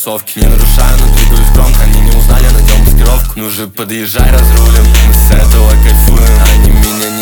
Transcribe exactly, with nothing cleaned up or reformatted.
тусовки. Не нарушаю, но двигаюсь громко. Они не узнали, надел маскировку. Ну же подъезжай, разрулим. Мы с этого кайфуем. Они меня не